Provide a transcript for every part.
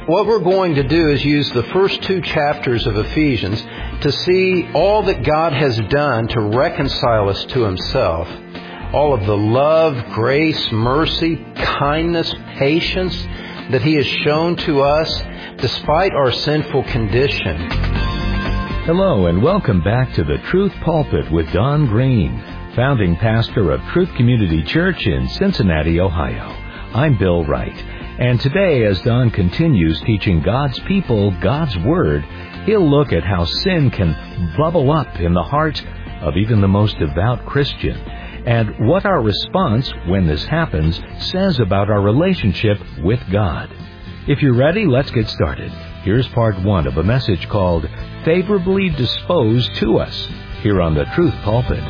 What we're going to do is use the first two chapters of Ephesians to see all that God has done to reconcile us to Himself. All of the love, grace, mercy, kindness, patience that He has shown to us despite our sinful condition. Hello and welcome back to the Truth Pulpit with Don Green, founding pastor of Truth Community Church in Cincinnati, Ohio. I'm Bill Wright. And today, as Don continues teaching God's people God's Word, he'll look at how sin can bubble up in the heart of even the most devout Christian, and what our response when this happens says about our relationship with God. If you're ready, let's get started. Here's part one of a message called Favorably Disposed to Us, here on the Truth Pulpit.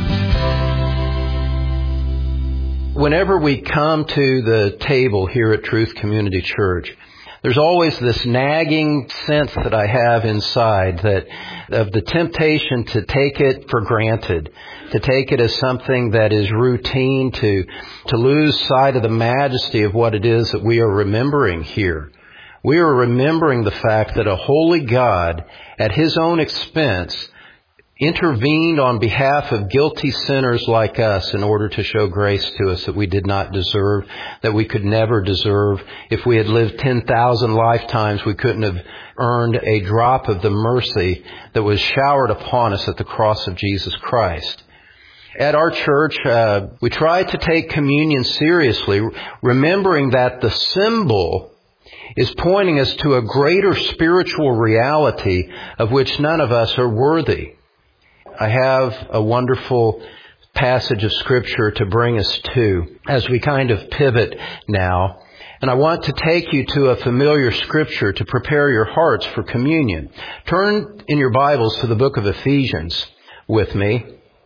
Whenever we come to the table here at Truth Community Church, there's always this nagging sense that I have inside that of the temptation to take it for granted, to take it as something that is routine, to lose sight of the majesty of what it is that we are remembering here. We are remembering the fact that a holy God, at His own expense, intervened on behalf of guilty sinners like us in order to show grace to us that we did not deserve, that we could never deserve. If we had lived 10,000 lifetimes, we couldn't have earned a drop of the mercy that was showered upon us at the cross of Jesus Christ. At our church, we try to take communion seriously, remembering that the symbol is pointing us to a greater spiritual reality of which none of us are worthy. I have a wonderful passage of Scripture to bring us to as we kind of pivot now. And I want to take you to a familiar Scripture to prepare your hearts for communion. Turn in your Bibles to the book of Ephesians with me.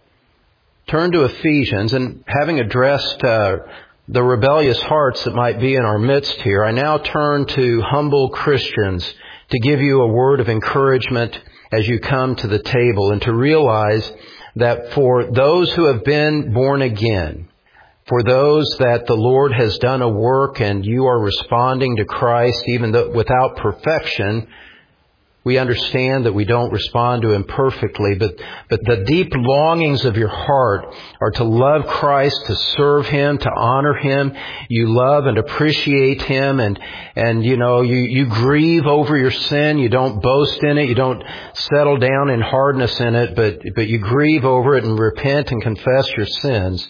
Turn to Ephesians, and having addressed the rebellious hearts that might be in our midst here, I now turn to humble Christians to give you a word of encouragement as you come to the table, and to realize that for those who have been born again, for those that the Lord has done a work and you are responding to Christ, even though without perfection, we understand that we don't respond to Him perfectly, but the deep longings of your heart are to love Christ, to serve Him, to honor Him. You love and appreciate Him, and you grieve over your sin. You don't boast in it. You don't settle down in hardness in it, but you grieve over it and repent and confess your sins.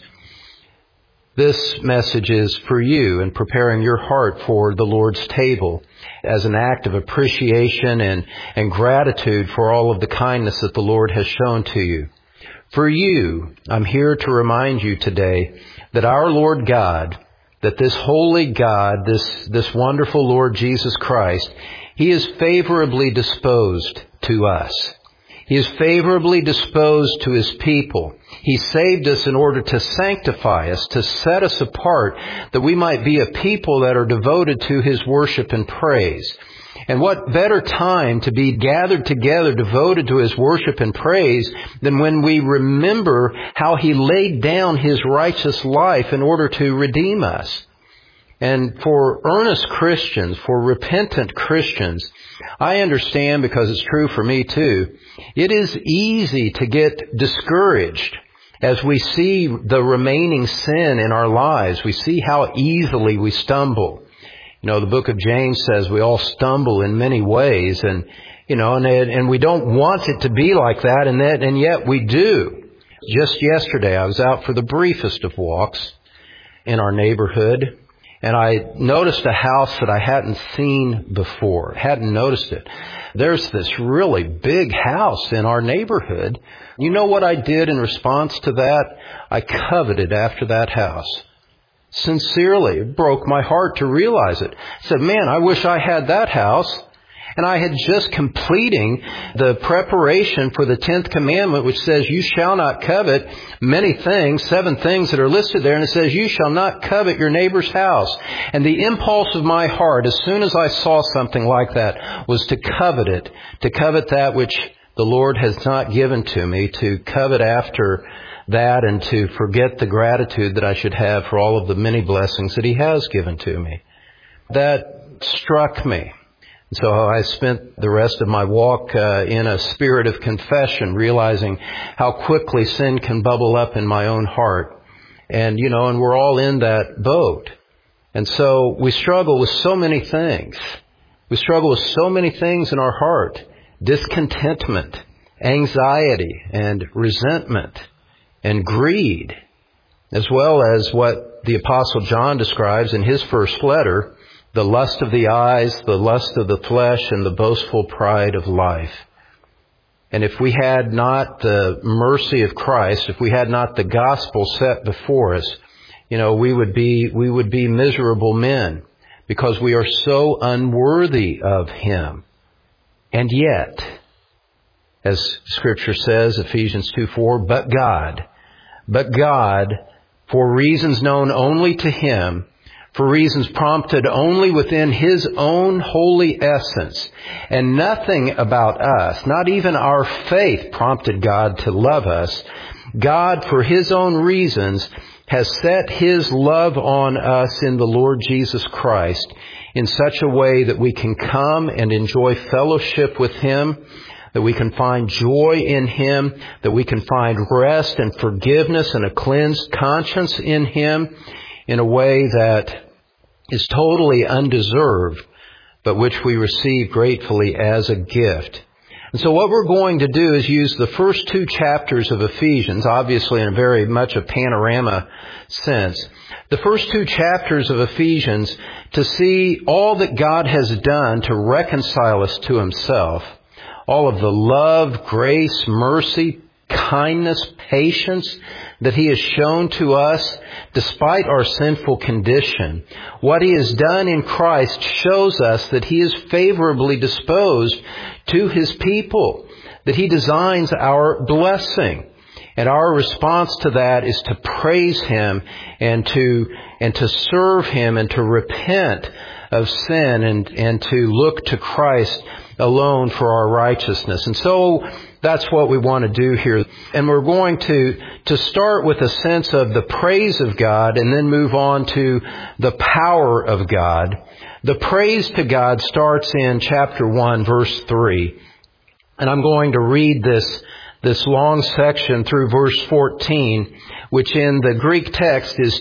This message is for you in preparing your heart for the Lord's table as an act of appreciation and gratitude for all of the kindness that the Lord has shown to you. For you, I'm here to remind you today that our Lord God, that this holy God, this wonderful Lord Jesus Christ, He is favorably disposed to us. He is favorably disposed to His people. He saved us in order to sanctify us, to set us apart, that we might be a people that are devoted to His worship and praise. And what better time to be gathered together, devoted to His worship and praise, than when we remember how He laid down His righteous life in order to redeem us. And for earnest Christians, for repentant Christians, I understand, because it's true for me too, it is easy to get discouraged as we see the remaining sin in our lives. We see how easily we stumble. The book of James says we all stumble in many ways, and we don't want it to be like that, and yet we do. Just yesterday, I was out for the briefest of walks in our neighborhood, and I noticed a house that I hadn't seen before, hadn't noticed it. There's this really big house in our neighborhood. You know what I did in response to that? I coveted after that house. Sincerely, it broke my heart to realize it. I said, man, I wish I had that house. And I had just completing the preparation for the 10th commandment, which says, you shall not covet many things, 7 things that are listed there. And it says, you shall not covet your neighbor's house. And the impulse of my heart, as soon as I saw something like that, was to covet it, to covet that which the Lord has not given to me, to covet after that and to forget the gratitude that I should have for all of the many blessings that He has given to me. That struck me. So I spent the rest of my walk in a spirit of confession, realizing how quickly sin can bubble up in my own heart. And we're all in that boat. And so we struggle with so many things. We struggle with so many things in our heart. Discontentment, anxiety, and resentment, and greed, as well as what the Apostle John describes in his first letter, the lust of the eyes, the lust of the flesh, and the boastful pride of life. And if we had not the mercy of Christ, if we had not the gospel set before us, we would be miserable men, because we are so unworthy of Him. And yet, as Scripture says, Ephesians 2:4, but God, for reasons known only to Him, for reasons prompted only within His own holy essence, and nothing about us, not even our faith, prompted God to love us. God, for His own reasons, has set His love on us in the Lord Jesus Christ in such a way that we can come and enjoy fellowship with Him, that we can find joy in Him, that we can find rest and forgiveness and a cleansed conscience in Him in a way that is totally undeserved, but which we receive gratefully as a gift. And so what we're going to do is use the first 2 chapters of Ephesians, obviously in very much a panorama sense, the first 2 chapters of Ephesians to see all that God has done to reconcile us to Himself, all of the love, grace, mercy, kindness, patience that He has shown to us despite our sinful condition. What He has done in Christ shows us that He is favorably disposed to His people, that He designs our blessing. And our response to that is to praise Him and to serve Him and to repent of sin and to look to Christ alone for our righteousness. And so that's what we want to do here. And we're going to start with a sense of the praise of God and then move on to the power of God. The praise to God starts in chapter 1, verse 3. And I'm going to read this long section through verse 14, which in the Greek text is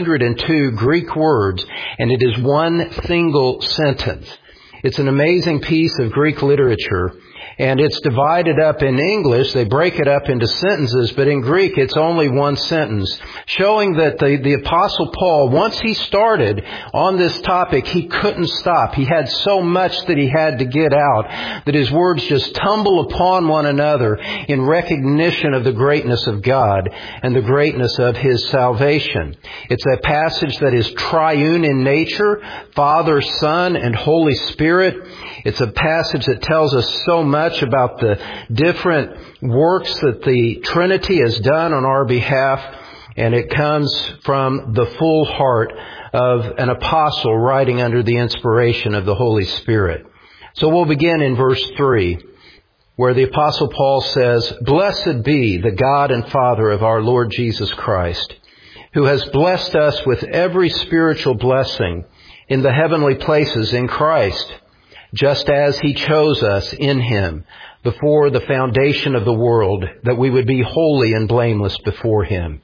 202 Greek words, and it is one single sentence. It's an amazing piece of Greek literature, and it's divided up in English. They break it up into sentences, but in Greek it's only one sentence, showing that the Apostle Paul, once he started on this topic, he couldn't stop. He had so much that he had to get out that his words just tumble upon one another in recognition of the greatness of God and the greatness of His salvation. It's a passage that is triune in nature, Father, Son, and Holy Spirit. It's a passage that tells us so much about the different works that the Trinity has done on our behalf, and it comes from the full heart of an apostle writing under the inspiration of the Holy Spirit. So we'll begin in verse 3, where the Apostle Paul says, "Blessed be the God and Father of our Lord Jesus Christ, who has blessed us with every spiritual blessing in the heavenly places in Christ, just as He chose us in Him before the foundation of the world, that we would be holy and blameless before Him.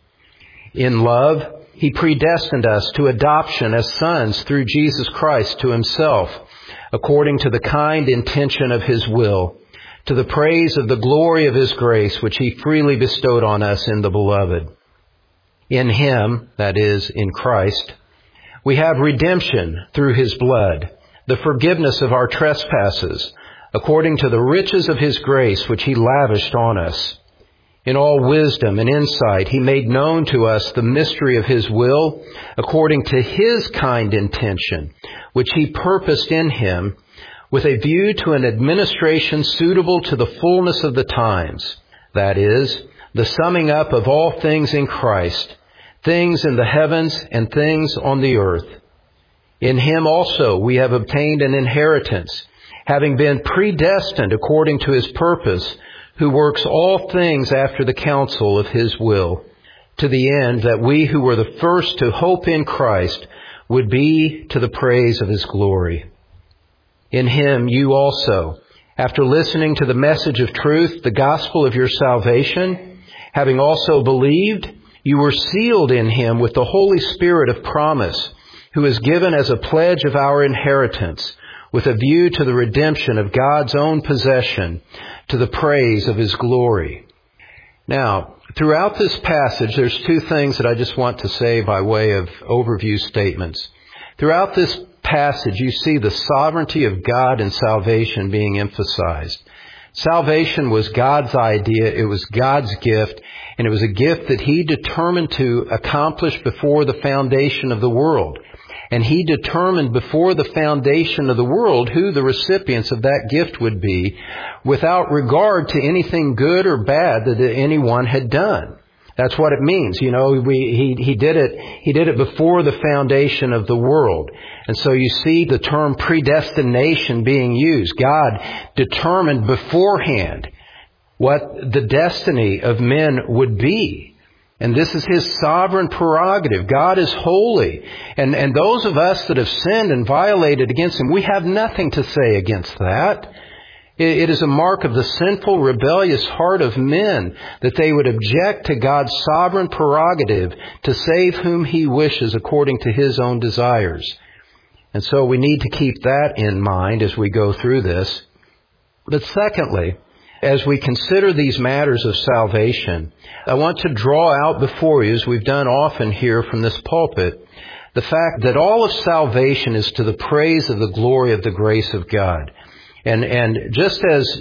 In love, He predestined us to adoption as sons through Jesus Christ to Himself, according to the kind intention of His will, to the praise of the glory of His grace, which He freely bestowed on us in the Beloved. In Him," that is, in Christ, "we have redemption through His blood, the forgiveness of our trespasses, according to the riches of His grace, which He lavished on us. In all wisdom and insight, He made known to us the mystery of His will, according to His kind intention, which He purposed in Him, with a view to an administration suitable to the fullness of the times, that is, the summing up of all things in Christ, things in the heavens and things on the earth. In Him also we have obtained an inheritance, having been predestined according to His purpose, who works all things after the counsel of His will, to the end that we who were the first to hope in Christ would be to the praise of His glory." In Him you also, after listening to the message of truth, the gospel of your salvation, having also believed, you were sealed in Him with the Holy Spirit of promise, who is given as a pledge of our inheritance, with a view to the redemption of God's own possession, to the praise of His glory. Now, throughout this passage, there's two things that I just want to say by way of overview statements. Throughout this passage, you see the sovereignty of God and salvation being emphasized. Salvation was God's idea, it was God's gift, and it was a gift that He determined to accomplish before the foundation of the world. And He determined before the foundation of the world who the recipients of that gift would be, without regard to anything good or bad that anyone had done. That's what it means. You know, He did it before the foundation of the world. And so you see the term predestination being used. God determined beforehand what the destiny of men would be. And this is His sovereign prerogative. God is holy. And those of us that have sinned and violated against Him, we have nothing to say against that. It is a mark of the sinful, rebellious heart of men that they would object to God's sovereign prerogative to save whom He wishes according to His own desires. And so we need to keep that in mind as we go through this. But secondly, as we consider these matters of salvation, I want to draw out before you, as we've done often here from this pulpit, the fact that all of salvation is to the praise of the glory of the grace of God. And just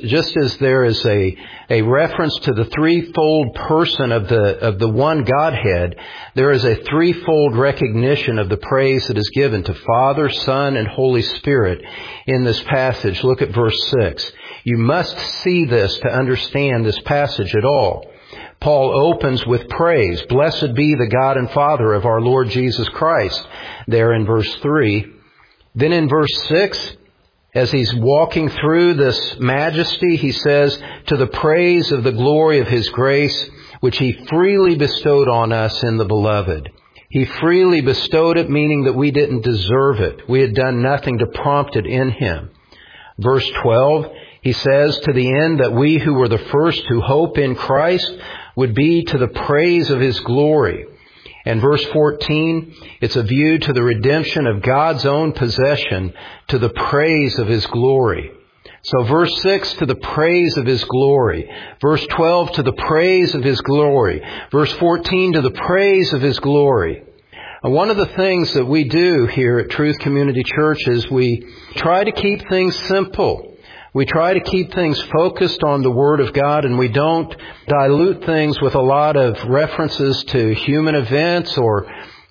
as there is a reference to the threefold person of the one Godhead, there is a threefold recognition of the praise that is given to Father, Son, and Holy Spirit in this passage. Look at verse 6. You must see this to understand this passage at all. Paul opens with praise. Blessed be the God and Father of our Lord Jesus Christ, there in verse 3. Then in verse 6, as he's walking through this majesty, he says, to the praise of the glory of His grace, which He freely bestowed on us in the Beloved. He freely bestowed it, meaning that we didn't deserve it. We had done nothing to prompt it in Him. Verse 12, he says, to the end that we who were the first to hope in Christ would be to the praise of His glory. And verse 14, it's a view to the redemption of God's own possession, to the praise of His glory. So verse 6, to the praise of His glory. Verse 12, to the praise of His glory. Verse 14, to the praise of His glory. And one of the things that we do here at Truth Community Church is we try to keep things simple. We try to keep things focused on the Word of God, and we don't dilute things with a lot of references to human events or,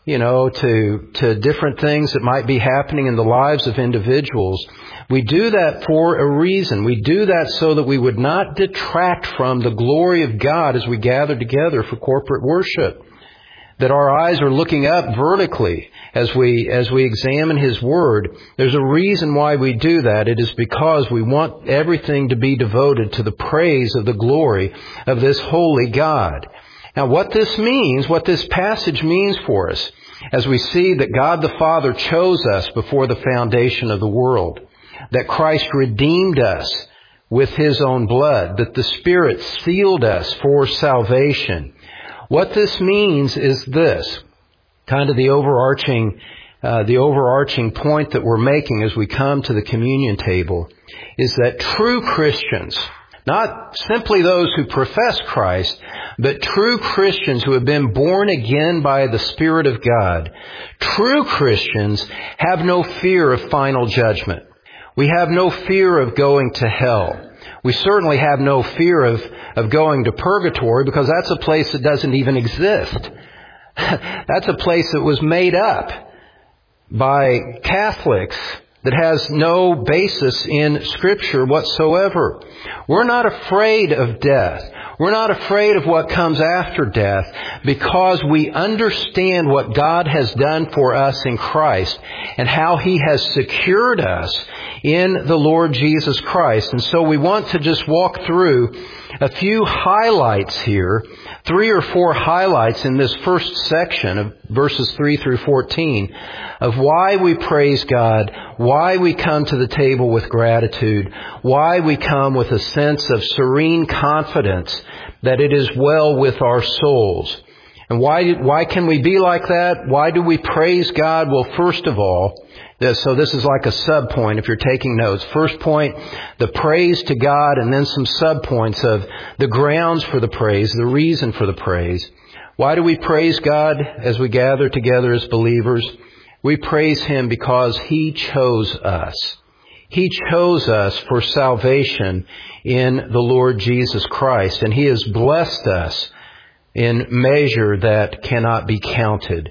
to different things that might be happening in the lives of individuals. We do that for a reason. We do that so that we would not detract from the glory of God as we gather together for corporate worship. That our eyes are looking up vertically as we examine His Word. There's a reason why we do that. It is because we want everything to be devoted to the praise of the glory of this holy God. Now what this means, what this passage means for us, as we see that God the Father chose us before the foundation of the world, that Christ redeemed us with His own blood, that the Spirit sealed us for salvation. What this means is this, kind of the overarching point that we're making as we come to the communion table, is that true Christians, not simply those who profess Christ, but true Christians who have been born again by the Spirit of God, true Christians have no fear of final judgment. We have no fear of going to hell. We certainly have no fear of going to purgatory, because that's a place that doesn't even exist. That's a place that was made up by Catholics that has no basis in Scripture whatsoever. We're not afraid of death. We're not afraid of what comes after death because we understand what God has done for us in Christ and how He has secured us in the Lord Jesus Christ. And so we want to just walk through a few highlights here, 3 or 4 highlights in this first section of verses 3 through 14 of why we praise God, why we come to the table with gratitude, why we come with a sense of serene confidence that it is well with our souls. And why can we be like that? Why do we praise God? Well, first of all, so this is like a sub-point if you're taking notes. First point, the praise to God, and then some sub-points of the grounds for the praise, the reason for the praise. Why do we praise God as we gather together as believers? We praise Him because He chose us. He chose us for salvation in the Lord Jesus Christ, and He has blessed us in measure that cannot be counted.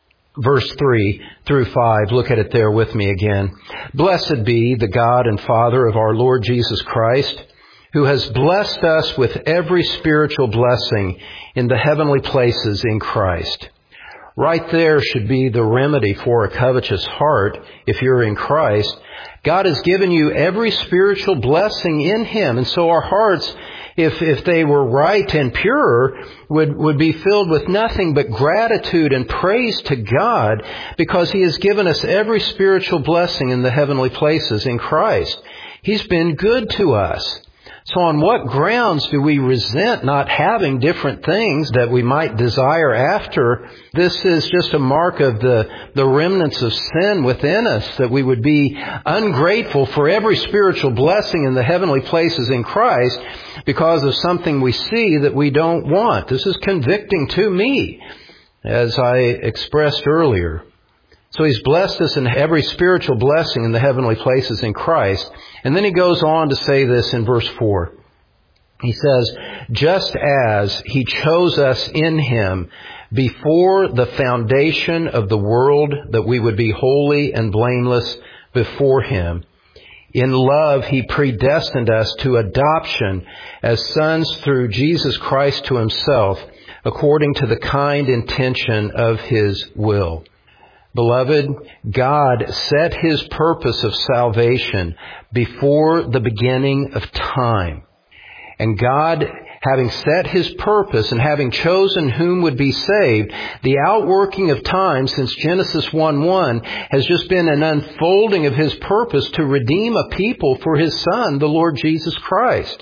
Verse 3 through 5, look at it there with me again. Blessed be the God and Father of our Lord Jesus Christ, who has blessed us with every spiritual blessing in the heavenly places in Christ. Right there should be the remedy for a covetous heart if you're in Christ. God has given you every spiritual blessing in Him, and so our hearts, if they were right and pure, would be filled with nothing but gratitude and praise to God because He has given us every spiritual blessing in the heavenly places in Christ. He's been good to us. So on what grounds do we resent not having different things that we might desire after? This is just a mark of the remnants of sin within us, that we would be ungrateful for every spiritual blessing in the heavenly places in Christ because of something we see that we don't want. This is convicting to me, as I expressed earlier. So He's blessed us in every spiritual blessing in the heavenly places in Christ. And then He goes on to say this in verse 4. He says, just as He chose us in Him before the foundation of the world, that we would be holy and blameless before Him. In love, He predestined us to adoption as sons through Jesus Christ to Himself, according to the kind intention of His will. Beloved, God set His purpose of salvation before the beginning of time. And God, having set His purpose and having chosen whom would be saved, the outworking of time since Genesis 1:1 has just been an unfolding of His purpose to redeem a people for His Son, the Lord Jesus Christ.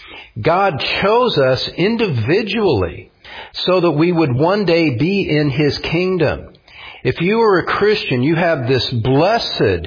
God chose us individually so that we would one day be in His kingdom. If you are a Christian, you have this blessed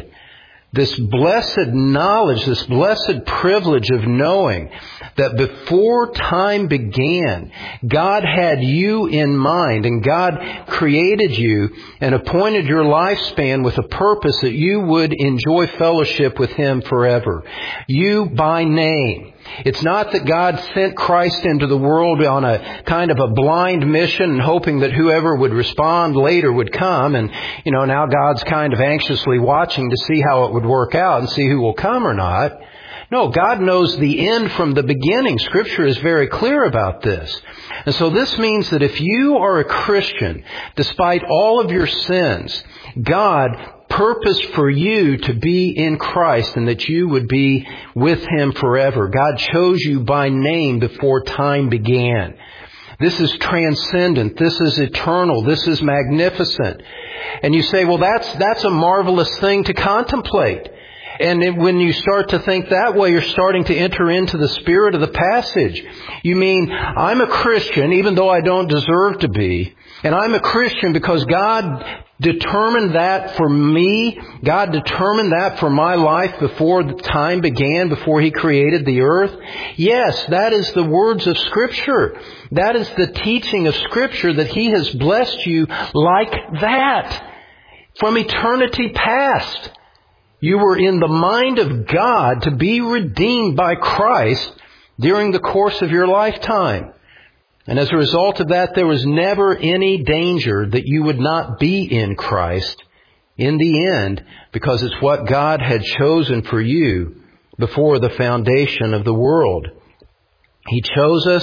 knowledge, this blessed privilege of knowing that before time began, God had you in mind, and God created you and appointed your lifespan with a purpose that you would enjoy fellowship with Him forever. You by name. It's not that God sent Christ into the world on a kind of a blind mission and hoping that whoever would respond later would come. And, now God's kind of anxiously watching to see how it would work out and see who will come or not. No, God knows the end from the beginning. Scripture is very clear about this. And so this means that if you are a Christian, despite all of your sins, God purposed for you to be in Christ and that you would be with Him forever. God chose you by name before time began. This is transcendent. This is eternal. This is magnificent. And you say, well, that's a marvelous thing to contemplate. And when you start to think that way, you're starting to enter into the spirit of the passage. You mean, I'm a Christian even though I don't deserve to be. And I'm a Christian because God determined that for me. God determined that for my life before the time began, before He created the earth. Yes, that is the words of Scripture. That is the teaching of Scripture, that He has blessed you like that from eternity past. You were in the mind of God to be redeemed by Christ during the course of your lifetime. And as a result of that, there was never any danger that you would not be in Christ in the end, because it's what God had chosen for you before the foundation of the world. He chose us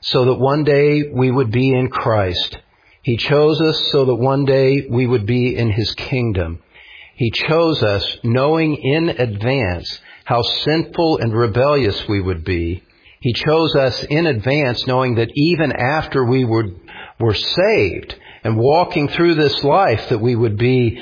so that one day we would be in Christ. He chose us so that one day we would be in His kingdom. He chose us knowing in advance how sinful and rebellious we would be. He chose us in advance knowing that even after we were saved and walking through this life that we would be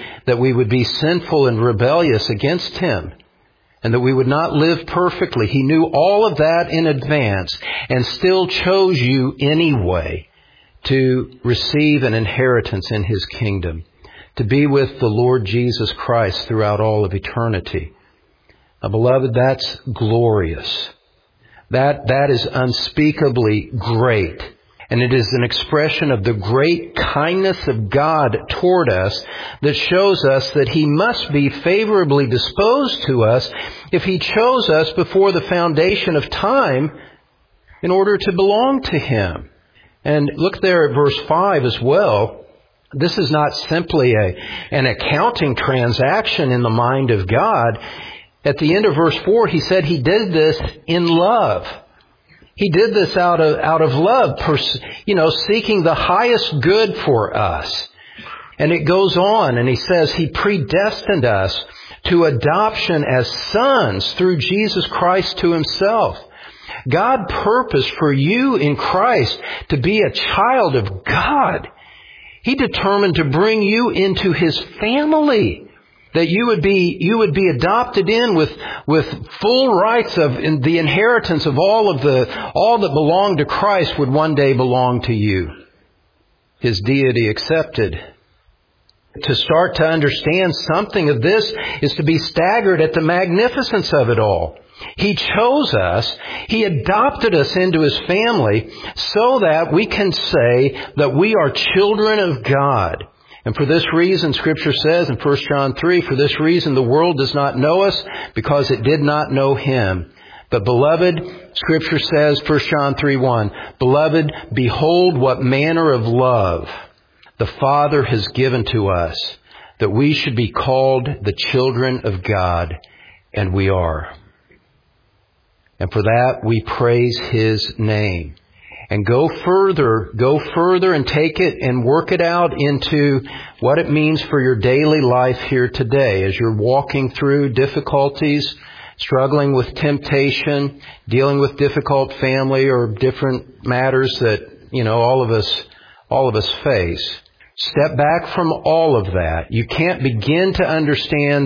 sinful and rebellious against Him, and that we would not live perfectly. He knew all of that in advance and still chose you anyway to receive an inheritance in His kingdom, to be with the Lord Jesus Christ throughout all of eternity. Now, beloved, that's glorious. That is unspeakably great. And it is an expression of the great kindness of God toward us that shows us that He must be favorably disposed to us if He chose us before the foundation of time in order to belong to Him. And look there at verse 5 as well. This is not simply an accounting transaction in the mind of God. At the end of verse 4, He said He did this in love. He did this out of love, seeking the highest good for us. And it goes on, and He says He predestined us to adoption as sons through Jesus Christ to Himself. God purposed for you in Christ to be a child of God. He determined to bring you into His family, that you would be adopted in with full rights of the inheritance of all that belonged to Christ would one day belong to you. His deity accepted. To start to understand something of this is to be staggered at the magnificence of it all. He chose us. He adopted us into His family so that we can say that we are children of God. And for this reason, Scripture says in 1 John 3, for this reason the world does not know us because it did not know Him. But beloved, Scripture says, 1 John 3:1, beloved, behold what manner of love the Father has given to us, that we should be called the children of God, and we are. And for that we praise His name. And go further and take it and work it out into what it means for your daily life here today as you're walking through difficulties, struggling with temptation, dealing with difficult family or different matters that, all of us face. Step back from all of that. You can't begin to understand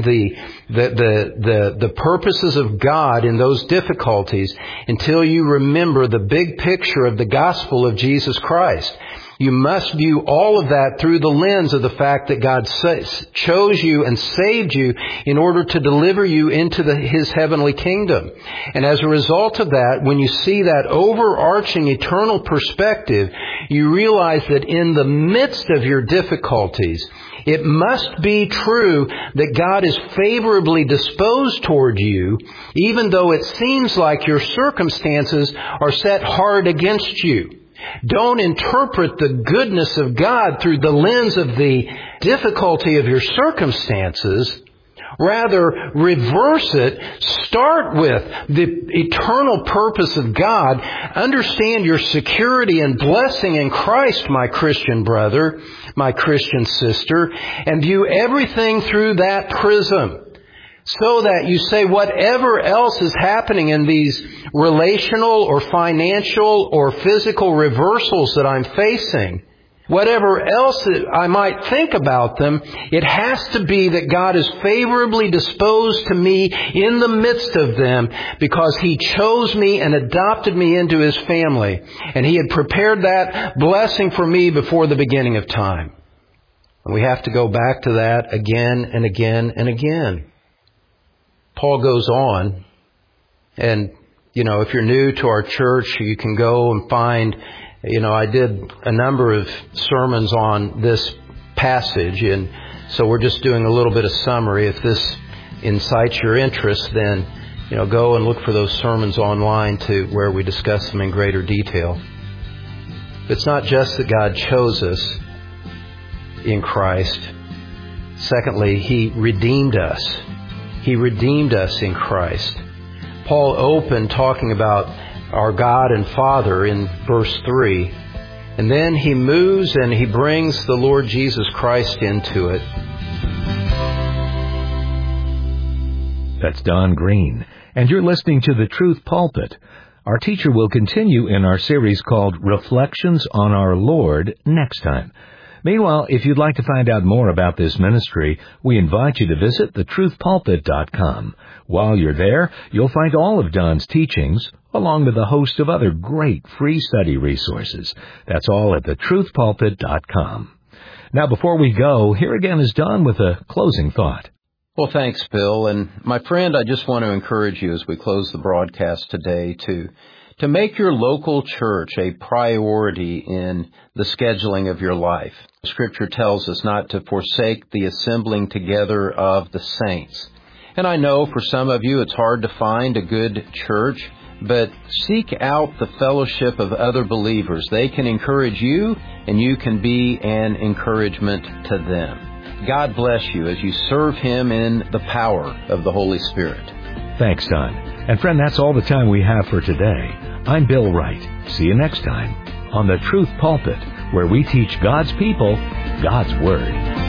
the purposes of God in those difficulties until you remember the big picture of the gospel of Jesus Christ. You must view all of that through the lens of the fact that God chose you and saved you in order to deliver you into His heavenly kingdom. And as a result of that, when you see that overarching eternal perspective, you realize that in the midst of your difficulties, it must be true that God is favorably disposed toward you, even though it seems like your circumstances are set hard against you. Don't interpret the goodness of God through the lens of the difficulty of your circumstances. Rather, reverse it. Start with the eternal purpose of God. Understand your security and blessing in Christ, my Christian brother, my Christian sister, and view everything through that prism. So that you say whatever else is happening in these relational or financial or physical reversals that I'm facing, whatever else I might think about them, it has to be that God is favorably disposed to me in the midst of them because He chose me and adopted me into His family. And He had prepared that blessing for me before the beginning of time. And we have to go back to that again and again and again. Paul goes on, and, if you're new to our church, you can go and find, I did a number of sermons on this passage, and so we're just doing a little bit of summary. If this incites your interest, then, go and look for those sermons online to where we discuss them in greater detail. It's not just that God chose us in Christ. Secondly, He redeemed us. He redeemed us in Christ. Paul opened talking about our God and Father in verse 3. And then he moves and he brings the Lord Jesus Christ into it. That's Don Green, and you're listening to The Truth Pulpit. Our teacher will continue in our series called Reflections on Our Lord next time. Meanwhile, if you'd like to find out more about this ministry, we invite you to visit thetruthpulpit.com. While you're there, you'll find all of Don's teachings, along with a host of other great free study resources. That's all at thetruthpulpit.com. Now, before we go, here again is Don with a closing thought. Well, thanks, Bill. And my friend, I just want to encourage you as we close the broadcast today to make your local church a priority in the scheduling of your life. Scripture tells us not to forsake the assembling together of the saints. And I know for some of you it's hard to find a good church, but seek out the fellowship of other believers. They can encourage you, and you can be an encouragement to them. God bless you as you serve Him in the power of the Holy Spirit. Thanks, Don. And friend, that's all the time we have for today. I'm Bill Wright. See you next time on The Truth Pulpit, where we teach God's people God's Word.